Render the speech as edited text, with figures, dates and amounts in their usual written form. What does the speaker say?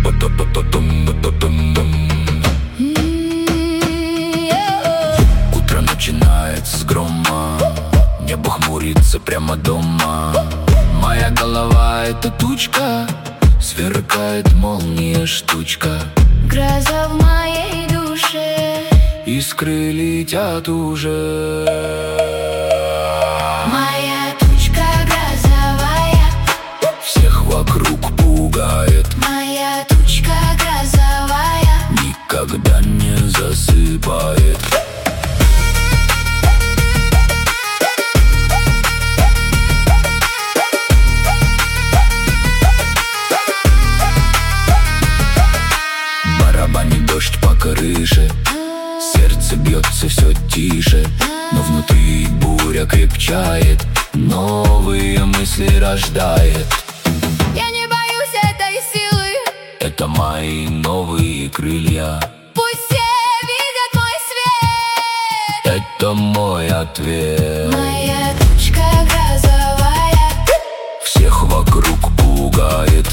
Утро начинается с грома, небо хмурится прямо дома. Моя голова — это тучка, сверкает молния штучка. Гроза в моей душе, искры летят уже. моя тучка грозовая, всех вокруг пугает. моя тучка грозовая, никогда не засыпает. Барабанит дождь по крыше, сердце бьется все тише, но внутри буря крепчает, новые мысли рождает. я не боюсь этой силы, Это мои новые крылья, пусть все видят мой свет. это мой ответ. Моя тучка грозовая, Всех вокруг пугает.